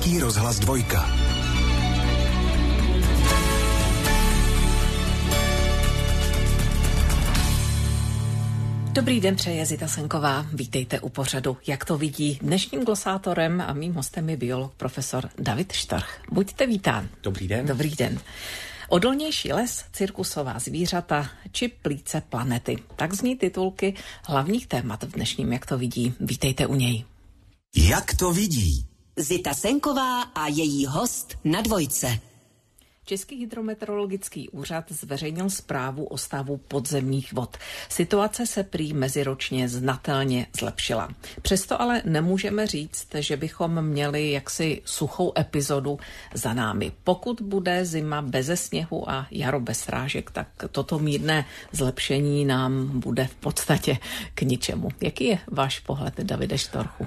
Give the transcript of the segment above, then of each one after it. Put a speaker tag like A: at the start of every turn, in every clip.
A: Český rozhlas 2.
B: Dobrý den, přeje Zita Senková. Vítejte u pořadu Jak to vidí. Dnešním glosátorem a mým hostem je biolog profesor David Štorch. Buďte vítán.
C: Dobrý den.
B: Dobrý den. Odolnější les, cirkusová zvířata či plíce planety. Tak zní titulky hlavních témat v dnešním Jak to vidí. Vítejte u něj.
A: Jak to vidí?
D: Zita Senková a její host na Dvojce.
B: Český hydrometeorologický úřad zveřejnil zprávu o stavu podzemních vod. Situace se prý meziročně znatelně zlepšila. Přesto ale nemůžeme říct, že bychom měli jaksi suchou epizodu za námi. Pokud bude zima beze sněhu a jaro bez srážek, tak toto mírné zlepšení nám bude v podstatě k ničemu. Jaký je váš pohled, Davide Štorchu?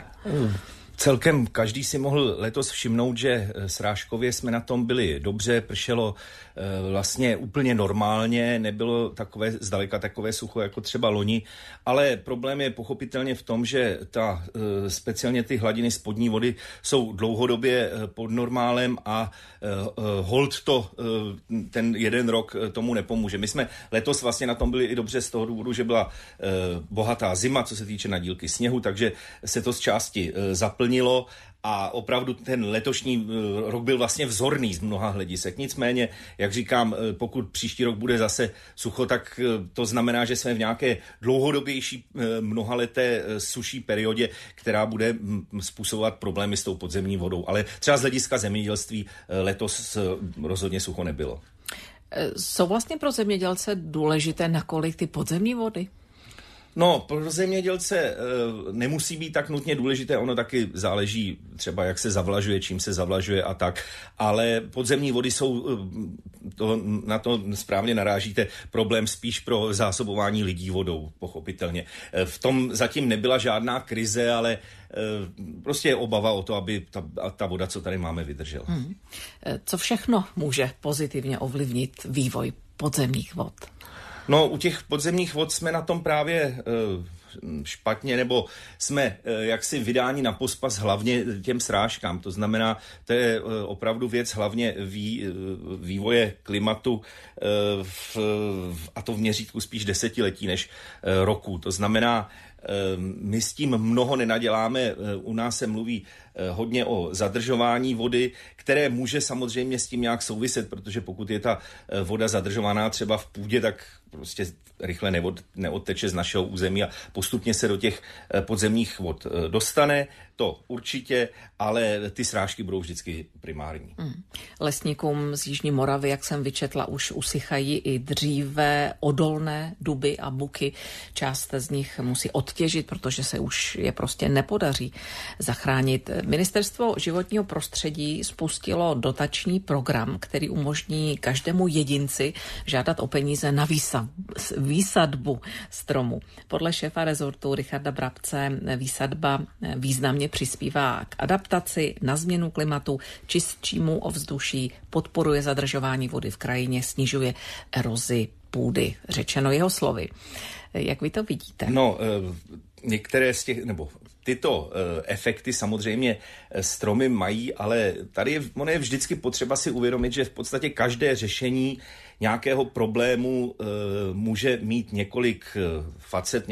C: Celkem každý si mohl letos všimnout, že srážkově jsme na tom byli dobře, pršelo vlastně úplně normálně, nebylo zdaleka takové sucho jako třeba loni, ale problém je pochopitelně v tom, že speciálně ty hladiny spodní vody jsou dlouhodobě pod normálem a hold ten jeden rok tomu nepomůže. My jsme letos vlastně na tom byli i dobře z toho důvodu, že byla bohatá zima, co se týče nadílky sněhu, takže se to z části zaplnilo a opravdu ten letošní rok byl vlastně vzorný z mnoha hledisek. Nicméně, jak říkám, pokud příští rok bude zase sucho, tak to znamená, že jsme v nějaké dlouhodobější mnohaleté suší periodě, která bude způsobovat problémy s tou podzemní vodou. Ale třeba z hlediska zemědělství letos rozhodně sucho nebylo.
B: Jsou vlastně pro zemědělce důležité, nakolik ty podzemní vody?
C: No, pro zemědělce nemusí být tak nutně důležité, ono taky záleží třeba, jak se zavlažuje, čím se zavlažuje a tak, ale podzemní vody jsou, na to správně narážíte, problém spíš pro zásobování lidí vodou, pochopitelně. V tom zatím nebyla žádná krize, ale prostě je obava o to, aby ta voda, co tady máme, vydržela.
B: Co všechno může pozitivně ovlivnit vývoj podzemních vod?
C: No, u těch podzemních vod jsme na tom právě špatně, nebo jsme jaksi vydáni na pospas hlavně těm srážkám. To znamená, to je opravdu věc hlavně vývoje klimatu a to v měřítku spíš desetiletí než roku. To znamená, my s tím mnoho nenaděláme, u nás se mluví hodně o zadržování vody, které může samozřejmě s tím nějak souviset, protože pokud je ta voda zadržovaná třeba v půdě, tak prostě rychle neodteče z našeho území a postupně se do těch podzemních vod dostane, to určitě, ale ty srážky budou vždycky primární.
B: Lesníkům z Jižní Moravy, jak jsem vyčetla, už usychají i dříve odolné duby a buky. Část z nich musí odtěžit, protože se už je prostě nepodaří zachránit. Ministerstvo životního prostředí spustilo dotační program, který umožní každému jedinci žádat o peníze na výsadbu stromu. Podle šéfa rezortu Richarda Brabce výsadba významně přispívá k adaptaci na změnu klimatu, čistšímu ovzduší, podporuje zadržování vody v krajině, snižuje erozi půdy. Řečeno jeho slovy. Jak vy to vidíte?
C: No, některé z těch, nebo tyto efekty samozřejmě stromy mají, ale tady je vždycky potřeba si uvědomit, že v podstatě každé řešení nějakého problému může mít několik facet,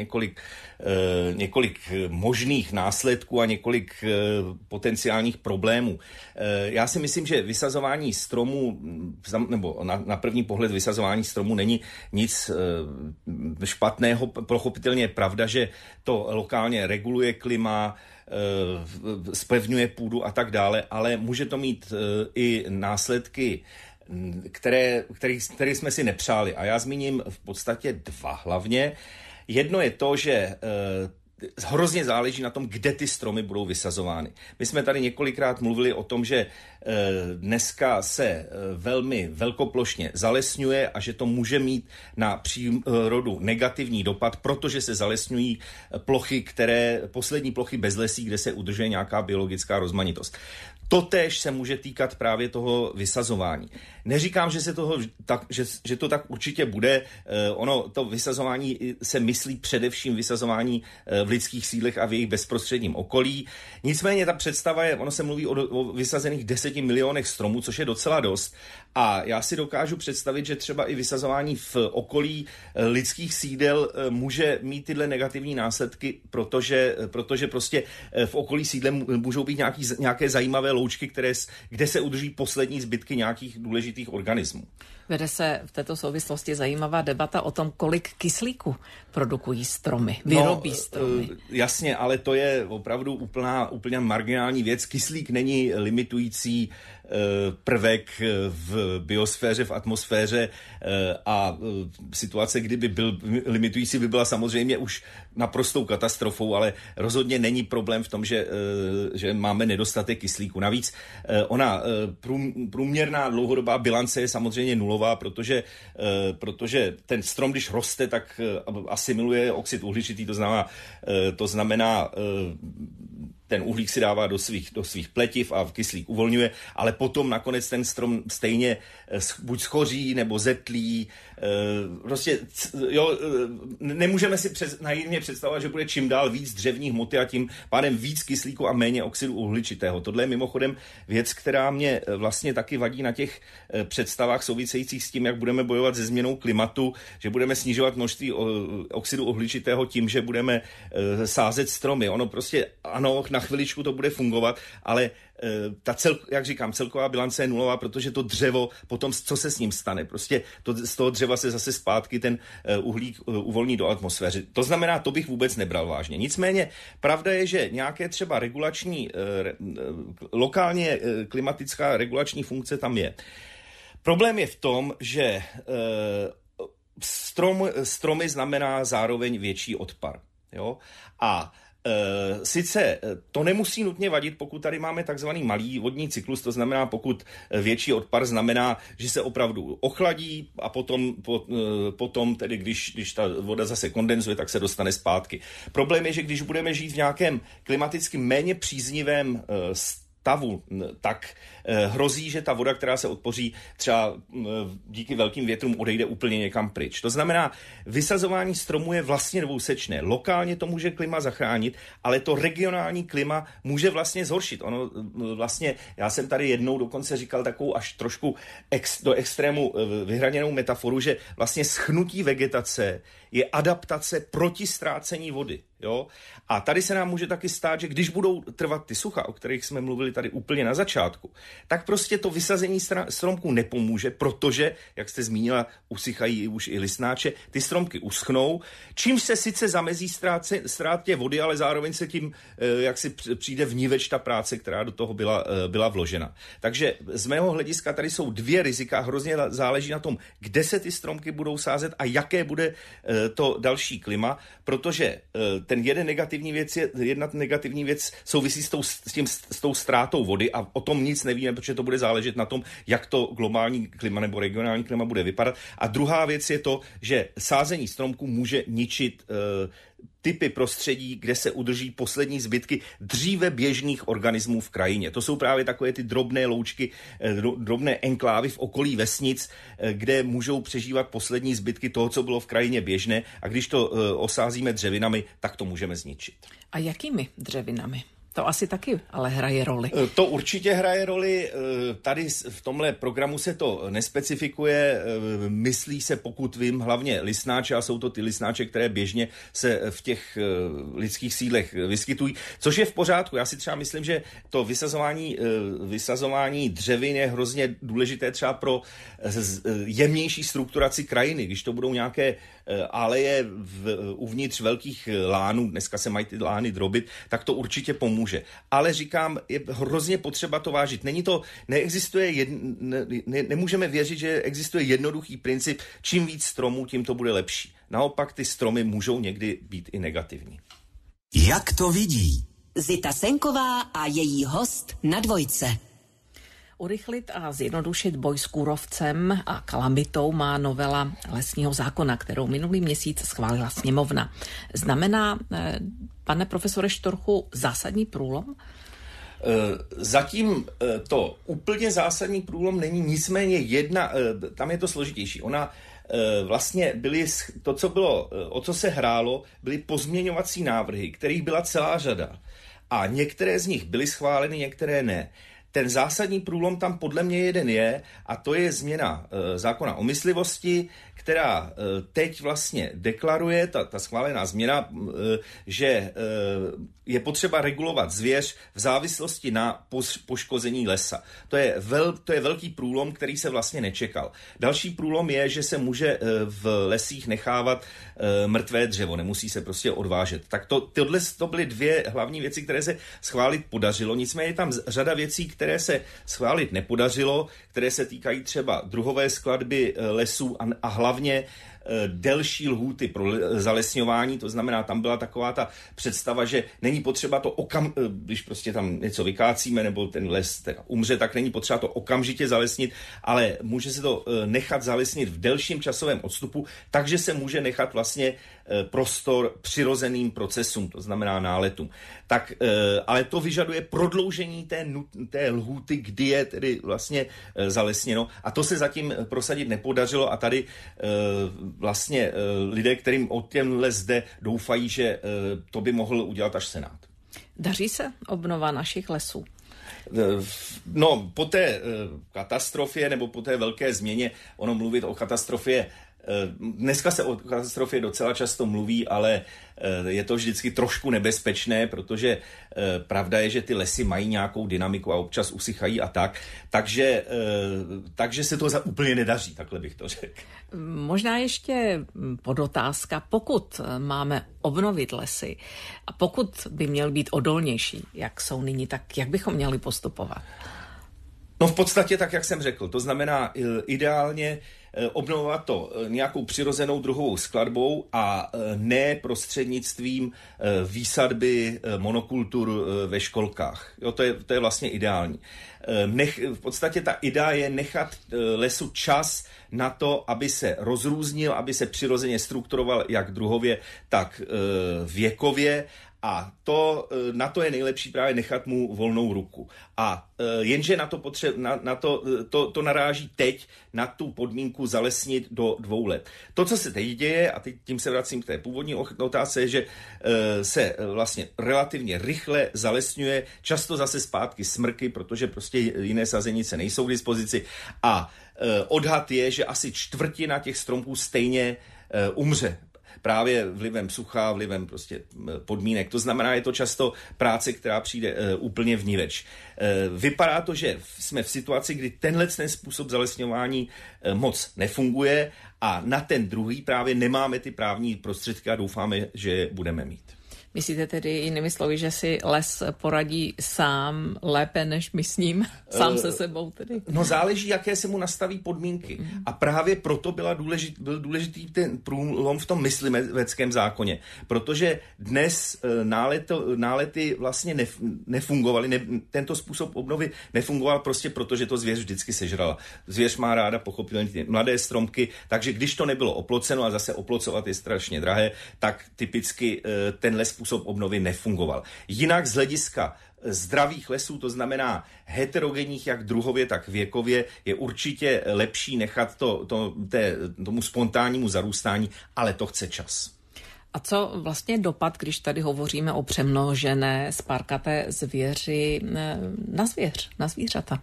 C: několik možných následků a několik potenciálních problémů. Já si myslím, že vysazování stromů, nebo na první pohled vysazování stromů není nic špatného. Pochopitelně je pravda, že to lokálně reguluje klima, zpevňuje půdu a tak dále, ale může to mít i následky, které jsme si nepřáli. A já zmíním v podstatě dva hlavně. Jedno je to, že hrozně záleží na tom, kde ty stromy budou vysazovány. My jsme tady několikrát mluvili o tom, že dneska se velmi velkoplošně zalesňuje a že to může mít na přírodu negativní dopad, protože se zalesňují poslední plochy bez lesí, kde se udržuje nějaká biologická rozmanitost. Totéž se může týkat právě toho vysazování. Neříkám, že to tak určitě bude. Ono to vysazování se myslí především vysazování v lidských sídlech a v jejich bezprostředním okolí. Nicméně ta představa je, ono se mluví o vysazených 10 milionech stromů, což je docela dost. A já si dokážu představit, že třeba i vysazování v okolí lidských sídel může mít tyhle negativní následky, protože prostě v okolí sídle můžou být nějaké zajímavé loučky, kde se udrží poslední zbytky nějakých důležitých organismů.
B: Vede se v této souvislosti zajímavá debata o tom, kolik kyslíku produkují stromy, vyrobí stromy.
C: Jasně, ale to je opravdu úplně marginální věc. Kyslík není limitující prvek v biosféře, v atmosféře a situace, kdyby byl limitující, by byla samozřejmě už naprostou katastrofou, ale rozhodně není problém v tom, že máme nedostatek kyslíku. Navíc ona průměrná dlouhodobá bilance je samozřejmě nulová, protože ten strom, když roste, tak asimiluje oxid uhličitý, to znamená ten uhlík si dává do svých pletiv a kyslík uvolňuje, ale potom nakonec ten strom stejně buď schoří nebo zetlí. Prostě, nemůžeme si naivně představovat, že bude čím dál víc dřevní hmoty a tím pádem víc kyslíku a méně oxidu uhličitého. Tohle je mimochodem věc, která mě vlastně taky vadí na těch představách souvisejících s tím, jak budeme bojovat se změnou klimatu, že budeme snižovat množství oxidu uhličitého tím, že budeme sázet stromy. Ono prostě, ano, na chviličku to bude fungovat, ale jak říkám, celková bilance je nulová, protože to dřevo, potom co se s ním stane? Prostě z toho dřeva se zase zpátky ten uhlík uvolní do atmosféry. To znamená, to bych vůbec nebral vážně. Nicméně, pravda je, že nějaké třeba lokálně klimatická regulační funkce tam je. Problém je v tom, že stromy znamená zároveň větší odpar. Jo? A sice to nemusí nutně vadit, pokud tady máme takzvaný malý vodní cyklus, to znamená, pokud větší odpar znamená, že se opravdu ochladí a potom tedy, když ta voda zase kondenzuje, tak se dostane zpátky. Problém je, že když budeme žít v nějakém klimaticky méně příznivém stavu, tak hrozí, že ta voda, která se odpoří, třeba díky velkým větrům odejde úplně někam pryč. To znamená, vysazování stromů je vlastně dvousečné. Lokálně to může klima zachránit, ale to regionální klima může vlastně zhoršit. Ono vlastně, já jsem tady jednou dokonce říkal takovou až trošku do extrému vyhraněnou metaforu, že vlastně schnutí vegetace je adaptace proti ztrácení vody. Jo? A tady se nám může taky stát, že když budou trvat ty sucha, o kterých jsme mluvili tady úplně na začátku, tak prostě to vysazení stromků nepomůže, protože, jak jste zmínila, usychají už i listnáče, ty stromky uschnou, čímž se sice zamezí ztrátě vody, ale zároveň se tím, jak si přijde vníveč ta práce, která do toho byla vložena. Takže z mého hlediska tady jsou dvě rizika, hrozně záleží na tom, kde se ty stromky budou sázet a jaké bude to další klima, protože jedna negativní věc souvisí s tou ztrátou vody a o tom nic nevíme, protože to bude záležet na tom, jak to globální klima nebo regionální klima bude vypadat. A druhá věc je to, že sázení stromků může ničit typy prostředí, kde se udrží poslední zbytky dříve běžných organismů v krajině. To jsou právě takové ty drobné loučky, drobné enklávy v okolí vesnic, kde můžou přežívat poslední zbytky toho, co bylo v krajině běžné, a když to osázíme dřevinami, tak to můžeme zničit.
B: A jakými dřevinami? To asi taky ale hraje roli.
C: To určitě hraje roli. Tady v tomhle programu se to nespecifikuje. Myslí se, pokud vím, hlavně listnáče, a jsou to ty listnáče, které běžně se v těch lidských sídlech vyskytují, což je v pořádku. Já si třeba myslím, že to vysazování dřevin je hrozně důležité třeba pro jemnější strukturaci krajiny. Když to budou nějaké aleje uvnitř velkých lánů, dneska se mají ty lány drobit, tak to určitě pomůže. Ale říkám, je hrozně potřeba to vážit. Nemůžeme věřit, že existuje jednoduchý princip, čím víc stromů, tím to bude lepší. Naopak ty stromy můžou někdy být i negativní.
A: Jak to vidí?
D: Zita Senková a její host na Dvojce.
B: Urychlit a zjednodušit boj s kůrovcem a kalamitou má novela lesního zákona, kterou minulý měsíc schválila sněmovna. Znamená, pane profesore Štorchu, zásadní průlom?
C: Zatím to úplně zásadní průlom není, nicméně tam je to složitější. vlastně byly, to, co bylo, o co se hrálo, byly pozměňovací návrhy, kterých byla celá řada. A některé z nich byly schváleny, některé ne. Ten zásadní průlom tam podle mě jeden je, a to je změna zákona o myslivosti, která teď vlastně deklaruje, ta schválená změna, že je potřeba regulovat zvěř v závislosti na poškození lesa. To je velký průlom, který se vlastně nečekal. Další průlom je, že se může v lesích nechávat mrtvé dřevo, nemusí se prostě odvážet. Tak to byly dvě hlavní věci, které se schválit podařilo. Nicméně je tam řada věcí, které se schválit nepodařilo, které se týkají třeba druhové skladby lesů a hlavně delší lhůty pro zalesňování, to znamená, tam byla taková ta představa, že není potřeba to když prostě tam něco vykácíme nebo ten les teda umře, tak není potřeba to okamžitě zalesnit, ale může se to nechat zalesnit v delším časovém odstupu, takže se může nechat vlastně prostor přirozeným procesům, to znamená náletům. Tak, ale to vyžaduje prodloužení té lhůty, kdy je tedy vlastně zalesněno, a to se zatím prosadit nepodařilo a tady vlastně lidé, kterým o ten les jde, doufají, že to by mohl udělat až Senát.
B: Daří se obnova našich lesů?
C: No, po té katastrofě nebo po té velké změně, ono mluvit o katastrofě, dneska se o katastrofě docela často mluví, ale je to vždycky trošku nebezpečné, protože pravda je, že ty lesy mají nějakou dynamiku a občas usychají a tak, takže se to úplně nedaří, takhle bych to řekl.
B: Možná ještě podotázka, pokud máme obnovit lesy a pokud by měl být odolnější, jak jsou nyní, tak jak bychom měli postupovat?
C: No v podstatě tak, jak jsem řekl, to znamená ideálně obnovovat to nějakou přirozenou druhovou skladbou a ne prostřednictvím výsadby monokultur ve školkách. Jo, to je vlastně ideální. V podstatě ta idea je nechat lesu čas na to, aby se rozrůznil, aby se přirozeně strukturoval jak druhově, tak věkově. A na to je nejlepší právě nechat mu volnou ruku. A jenže na to naráží teď na tu podmínku zalesnit do 2 let. To, co se teď děje, a teď tím se vracím k té původní otázce, je, že se vlastně relativně rychle zalesňuje, často zase zpátky smrky, protože prostě jiné sazenice nejsou k dispozici. A odhad je, že asi 1/4 těch stromků stejně umře. Právě vlivem sucha, vlivem prostě podmínek. To znamená, je to často práce, která přijde úplně vniveč. Vypadá to, že jsme v situaci, kdy tenhle způsob zalesňování moc nefunguje a na ten druhý právě nemáme ty právní prostředky a doufáme, že je budeme mít.
B: Myslíte tedy jinými slovy, že si les poradí sám lépe než my s ním? Sám se sebou tedy?
C: No záleží, jaké se mu nastaví podmínky. A právě proto byl důležitý ten průlom v tom mysliveckém zákoně. Protože dnes nálety vlastně nefungovaly. Tento způsob obnovy nefungoval prostě proto, že to zvěř vždycky sežrala. Zvěř má ráda pochopitelně ty mladé stromky, takže když to nebylo oploceno, a zase oplocovat je strašně drahé, tak typicky tenhle způsob obnovy nefungoval. Jinak z hlediska zdravých lesů, to znamená heterogenních jak druhově, tak věkově, je určitě lepší nechat tomu spontánnímu zarůstání, ale to chce čas.
B: A co vlastně dopad, když tady hovoříme o přemnožené spárkaté zvěři na zvířata?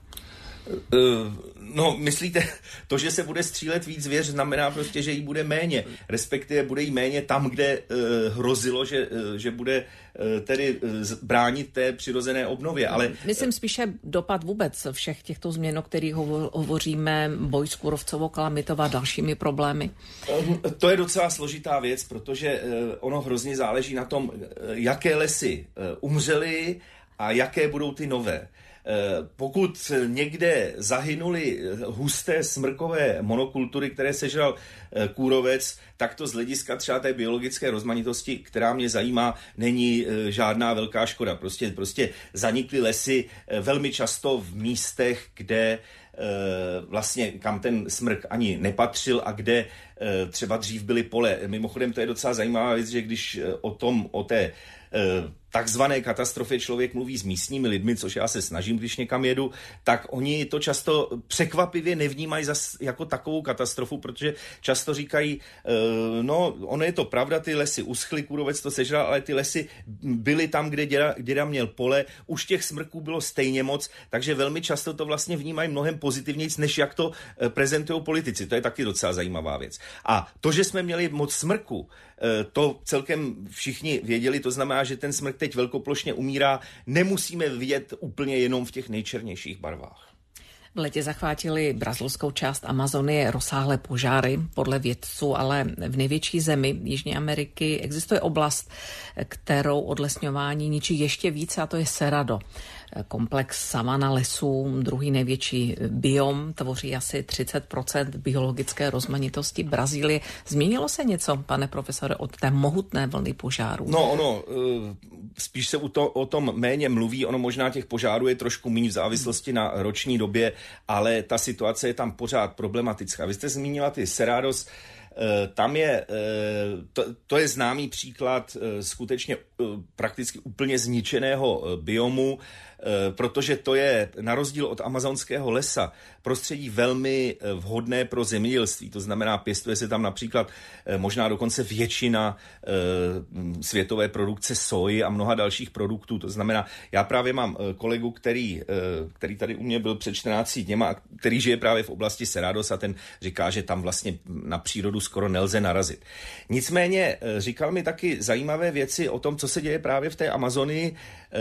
C: No, myslíte, to, že se bude střílet víc zvěř, znamená prostě, že jí bude méně. Respektive bude jí méně tam, kde hrozilo, že bude tedy bránit té přirozené obnově. Ale
B: myslím spíše dopad vůbec všech těchto změn, o kterých hovoříme, boj s kůrovcovou kalamitou a dalšími problémy.
C: To je docela složitá věc, protože ono hrozně záleží na tom, jaké lesy umřely a jaké budou ty nové. Pokud někde zahynuly husté smrkové monokultury, které sežral kůrovec, tak to z hlediska třeba té biologické rozmanitosti, která mě zajímá, není žádná velká škoda. Prostě zanikly lesy velmi často v místech, kde vlastně kam ten smrk ani nepatřil a kde třeba dřív byly pole. Mimochodem to je docela zajímavá věc, že když o té takzvané katastrofě člověk mluví s místními lidmi, což já se snažím jezdím, když někam jedu, tak oni to často překvapivě nevnímají jako takovou katastrofu, protože často říkají, no, ono je to pravda, ty lesy uschly, kůrovec to sežral, ale ty lesy byly tam, kde děda měl pole, už těch smrků bylo stejně moc, takže velmi často to vlastně vnímají mnohem pozitivnějc, než jak to prezentují politici. To je taky docela zajímavá věc. A to, že jsme měli moc smrku, to celkem všichni věděli, to znamená, že ten smrk teď velkoplošně umírá, nemusíme vidět úplně jenom v těch nejčernějších barvách.
B: V letě zachvátili brazilskou část Amazonie rozsáhlé požáry, podle vědců, ale v největší zemi Jižní Ameriky existuje oblast, kterou odlesňování ničí ještě více, a to je Cerrado. Komplex savana lesů, druhý největší biom, tvoří asi 30% biologické rozmanitosti Brazílie. Změnilo se něco, pane profesore, od té mohutné vlny požárů?
C: No, spíš se o tom méně mluví, ono možná těch požárů je trošku méně v závislosti na roční době, ale ta situace je tam pořád problematická. Vy jste zmínila ty Cerrados, tam je, to je známý příklad skutečně prakticky úplně zničeného biomu, protože to je na rozdíl od amazonského lesa prostředí velmi vhodné pro zemědělství. To znamená, pěstuje se tam například možná dokonce většina světové produkce soji a mnoha dalších produktů. To znamená, já právě mám kolegu, který tady u mě byl před 14 dněma, který žije právě v oblasti Cerrados a ten říká, že tam vlastně na přírodu skoro nelze narazit. Nicméně říkal mi taky zajímavé věci o tom, co se děje právě v té Amazonii,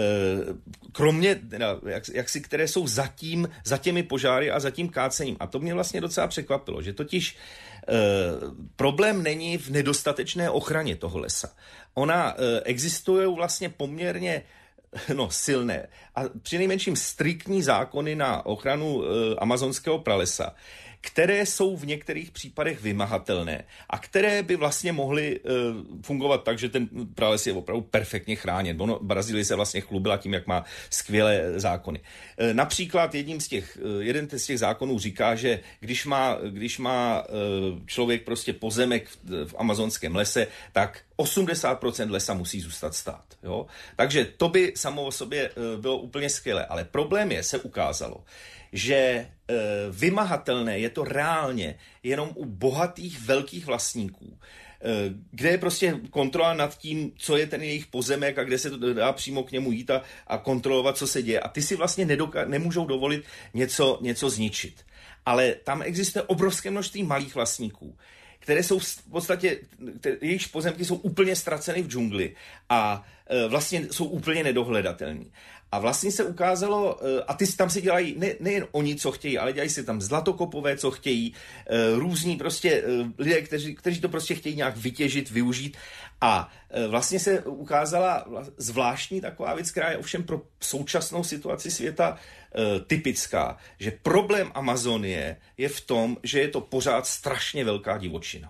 C: kromě, které jsou za těmi požáry a za tím kácením. A to mě vlastně docela překvapilo, že totiž problém není v nedostatečné ochraně toho lesa. Ona existují vlastně poměrně silné a přinejmenším striktní zákony na ochranu amazonského pralesa, které jsou v některých případech vymahatelné a které by vlastně mohly fungovat tak, že ten prales je opravdu perfektně chráněn. Brazílie se vlastně chlubila tím, jak má skvělé zákony. Například jeden z těch zákonů říká, že když má člověk prostě pozemek v amazonském lese, tak 80% lesa musí zůstat stát. Jo? Takže to by samo o sobě bylo úplně skvělé. Ale problém se ukázalo, že vymahatelné je to reálně jenom u bohatých velkých vlastníků, kde je prostě kontrola nad tím, co je ten jejich pozemek a kde se to dá přímo k němu jít a kontrolovat, co se děje. A ty si vlastně nemůžou dovolit něco zničit. Ale tam existuje obrovské množství malých vlastníků, které jsou v podstatě, jejichž pozemky jsou úplně ztraceny v džungli a vlastně jsou úplně nedohledatelní. A vlastně se ukázalo, a ty tam si dělají nejen oni, co chtějí, ale dělají si tam zlatokopové, co chtějí, různí prostě lidé, kteří to prostě chtějí nějak vytěžit, využít. A vlastně se ukázala zvláštní taková věc, která je ovšem pro současnou situaci světa typická, že problém Amazonie je v tom, že je to pořád strašně velká divočina.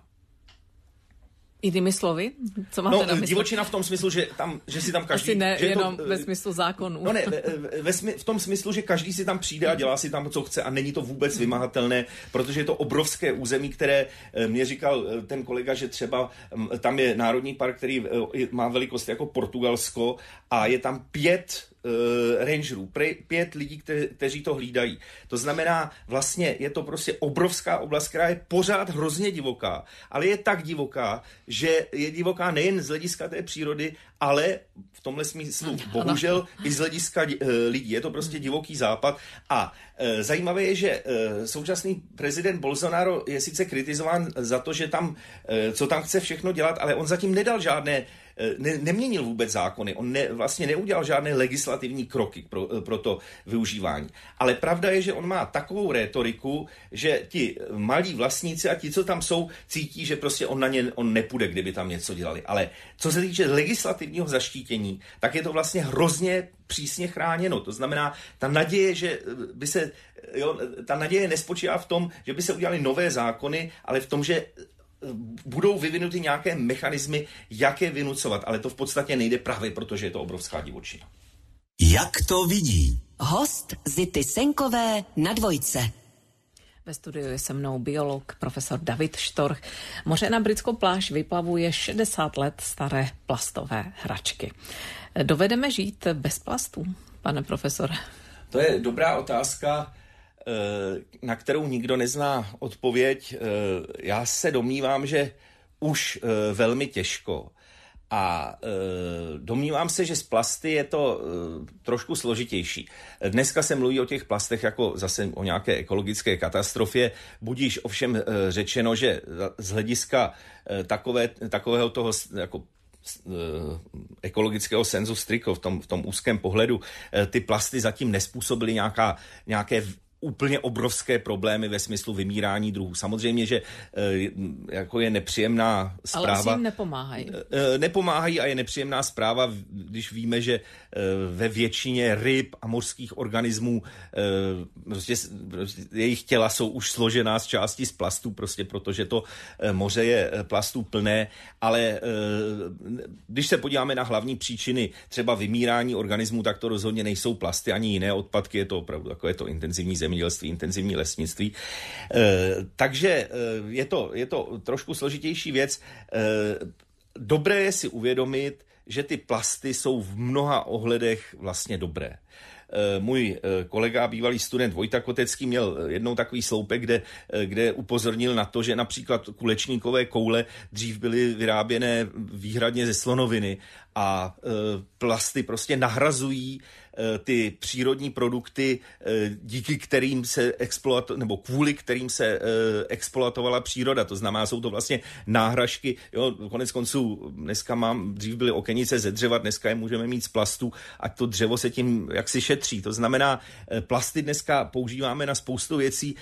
B: Jinými slovy? Co máte na mysli?
C: Divočina v tom smyslu, že si tam každý...
B: Asi ne, jenom ve smyslu zákonů.
C: No ne, v tom smyslu, že každý si tam přijde a dělá si tam, co chce a není to vůbec vymahatelné, protože je to obrovské území, které mě říkal ten kolega, že třeba tam je národní park, který má velikost jako Portugalsko a je tam 5 rangerů, 5 lidí, kteří to hlídají. To znamená, vlastně je to prostě obrovská oblast, která je pořád hrozně divoká, ale je tak divoká, že je divoká nejen z hlediska té přírody, ale v tomhle smyslu bohužel i z hlediska lidí. Je to prostě divoký západ a zajímavé je, že současný prezident Bolsonaro je sice kritizován za to, že co tam chce všechno dělat, ale on zatím nedal žádné neměnil vůbec zákony, on vlastně neudělal žádné legislativní kroky pro to využívání. Ale pravda je, že on má takovou rétoriku, že ti malí vlastníci a ti, co tam jsou, cítí, že prostě on nepůjde, kdyby tam něco dělali. Ale co se týče legislativního zaštítění, tak je to vlastně hrozně přísně chráněno. To znamená, ta naděje nespočívá v tom, že by se udělaly nové zákony, ale v tom, že budou vyvinuty nějaké mechanismy, jak je vynucovat, ale to v podstatě nejde právě, protože je to obrovská divočina.
A: Jak to vidí?
D: Host Zity Senkové na Dvojce.
B: Ve studiu je se mnou biolog profesor David Štorch. Moře na britskou pláž vyplavuje 60 let staré plastové hračky. Dovedeme žít bez plastů, pane profesore?
C: To je dobrá otázka, na kterou nikdo nezná odpověď. Já se domnívám, že už velmi těžko. A domnívám se, že z plasty je to trošku složitější. Dneska se mluví o těch plastech jako zase o nějaké ekologické katastrofě. Budíš ovšem řečeno, že z hlediska takového toho jako ekologického sensu stricto v tom úzkém pohledu ty plasty zatím nezpůsobily nějaké úplně obrovské problémy ve smyslu vymírání druhů. Samozřejmě, že jako je nepříjemná zpráva.
B: Ale asi jim nepomáhají.
C: Nepomáhají a je nepříjemná zpráva, když víme, že ve většině ryb a mořských organismů prostě jejich těla jsou už složená z části z plastů, prostě protože to moře je plastů plné, ale když se podíváme na hlavní příčiny třeba vymírání organismů, tak to rozhodně nejsou plasty ani jiné odpadky, je to opravdu takové to intenzivní zemědělství, intenzivní lesnictví. Takže je to trošku složitější věc. Dobré je si uvědomit, že ty plasty jsou v mnoha ohledech vlastně dobré. Můj kolega, bývalý student Vojta Kotecký, měl jednou takový sloupek, kde upozornil na to, že například kulečníkové koule dřív byly vyráběné výhradně ze slonoviny a plasty prostě nahrazují ty přírodní produkty, díky kterým se nebo kvůli kterým se exploatovala příroda. To znamená, jsou to vlastně náhražky. Jo, konec konců dřív byly okenice ze dřeva, dneska je můžeme mít z plastu a to dřevo se tím jaksi šetří. To znamená, plasty dneska používáme na spoustu věcí,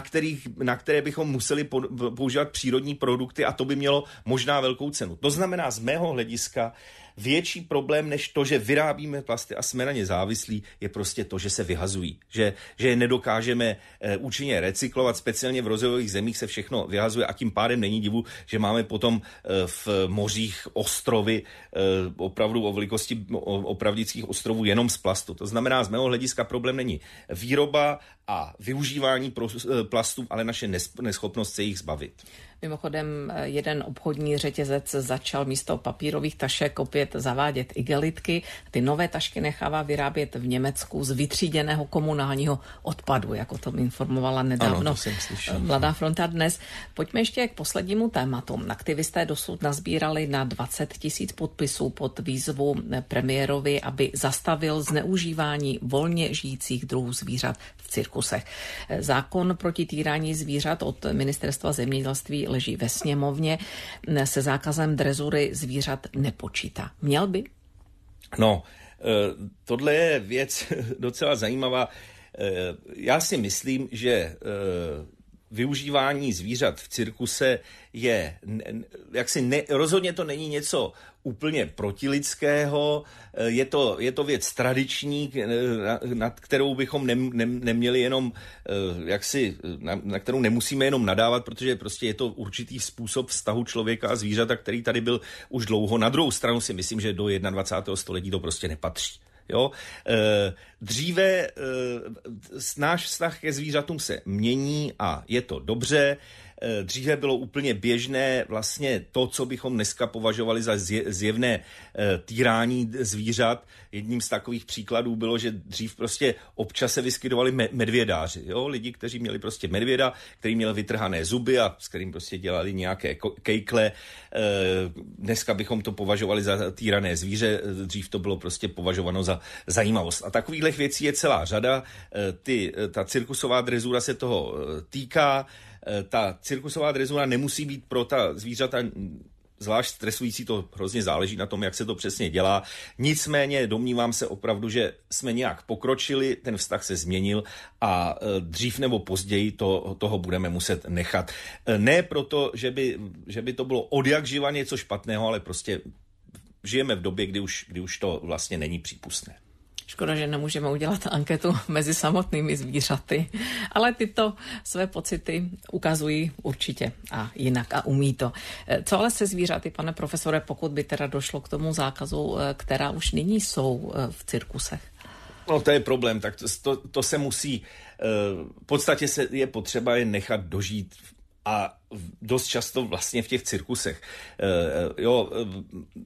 C: na které bychom museli používat přírodní produkty a to by mělo možná velkou cenu. To znamená, z mého hlediska větší problém než to, že vyrábíme plasty a jsme na ně závislí, je prostě to, že se vyhazují. Že je nedokážeme účinně recyklovat, speciálně v rozvojových zemích se všechno vyhazuje a tím pádem není divu, že máme potom v mořích ostrovy opravdu o velikosti opravdických ostrovů jenom z plastu. To znamená, z mého hlediska problém není výroba a využívání plastů, ale naše neschopnost se jich zbavit.
B: Mimochodem, jeden obchodní řetězec začal místo papírových tašek opět zavádět igelitky. Ty nové tašky nechává vyrábět v Německu z vytříděného komunálního odpadu, jako to informovala nedávno Mladá fronta dnes. Pojďme ještě k poslednímu tématu. Aktivisté dosud nazbírali na 20 000 podpisů pod výzvu premiérovi, aby zastavil zneužívání volně žijících druhů zvířat v cirkusech. Zákon proti týrání zvířat od Ministerstva zemědělství leží ve sněmovně, se zákazem drezury zvířat nepočítá. Měl by?
C: No, tohle je věc docela zajímavá. Já si myslím, že využívání zvířat v cirkuse je rozhodně to není něco úplně protilidského, je to věc tradiční, nad kterou bychom neměli jenom na kterou nemusíme jenom nadávat, protože prostě je to určitý způsob vztahu člověka a zvířata, který tady byl už dlouho. Na druhou stranu si myslím, že do 21. století to prostě nepatří. Jo? Dříve náš vztah ke zvířatům se mění a je to dobře. Dříve bylo úplně běžné vlastně to, co bychom dneska považovali za zjevné týrání zvířat. Jedním z takových příkladů bylo, že dřív prostě občas se vyskytovali medvědáři. Jo? Lidi, kteří měli prostě medvěda, který měl vytrhané zuby a s kterým prostě dělali nějaké kejkle. Dneska bychom to považovali za týrané zvíře, dřív to bylo prostě považováno za zajímavost. A takovýchhle věcí je celá řada. Ta cirkusová drezura se toho týká. Ta cirkusová drezura nemusí být pro ta zvířata zvlášť stresující, to hrozně záleží na tom, jak se to přesně dělá. Nicméně domnívám se opravdu, že jsme nějak pokročili, ten vztah se změnil a dřív nebo později toho budeme muset nechat. Ne proto, že by to bylo odjakživa něco špatného, ale prostě žijeme v době, kdy už to vlastně není přípustné.
B: Škoda, že nemůžeme udělat anketu mezi samotnými zvířaty, ale tyto své pocity ukazují určitě a jinak a umí to. Co ale se zvířaty, pane profesore, pokud by teda došlo k tomu zákazu, která už nyní jsou v cirkusech?
C: No to je problém, tak to se musí, v podstatě je potřeba je nechat dožít a dost často vlastně v těch cirkusech.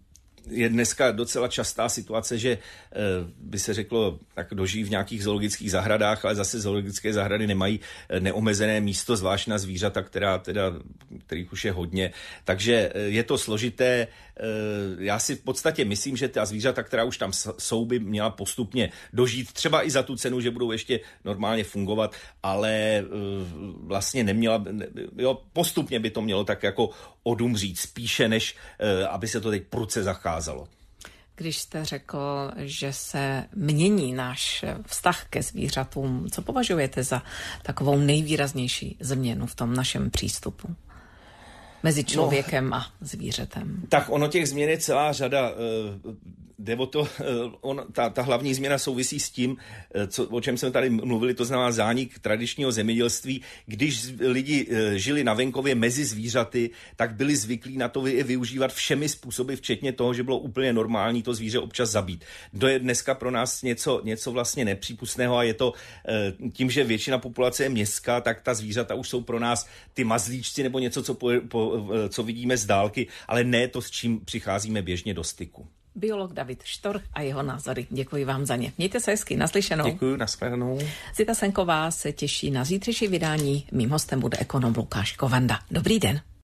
C: je dneska docela častá situace, že by se řeklo, tak dožijí v nějakých zoologických zahradách, ale zase zoologické zahrady nemají neomezené místo, zvlášť na zvířata, kterých už je hodně. Takže je to složité. Já si v podstatě myslím, že ta zvířata, která už tam jsou, by měla postupně dožít, třeba i za tu cenu, že budou ještě normálně fungovat, ale vlastně neměla, postupně by to mělo tak jako odumřít, spíše než aby se to teď prudce zacházelo.
B: Když jste řekl, že se mění náš vztah ke zvířatům, co považujete za takovou nejvýraznější změnu v tom našem přístupu mezi člověkem a zvířetem?
C: Tak ono těch změn je celá řada. Jde o to, ta hlavní změna souvisí s tím, o čem jsme tady mluvili, to znamená zánik tradičního zemědělství. Když lidi žili na venkově mezi zvířaty, tak byli zvyklí na to je využívat všemi způsoby, včetně toho, že bylo úplně normální to zvíře občas zabít. To je dneska pro nás něco vlastně nepřípustného a je to tím, že většina populace je městská, tak ta zvířata už jsou pro nás ty mazlíčci nebo něco, co vidíme z dálky, ale ne to, s čím přicházíme běžně do styku.
B: Biolog David Štorch a jeho názory. Děkuji vám za ně. Mějte se hezky, naslyšenou.
C: Děkuji, nashledanou.
B: Zita Senková se těší na zítřejší vydání. Mým hostem bude ekonom Lukáš Kovanda. Dobrý den.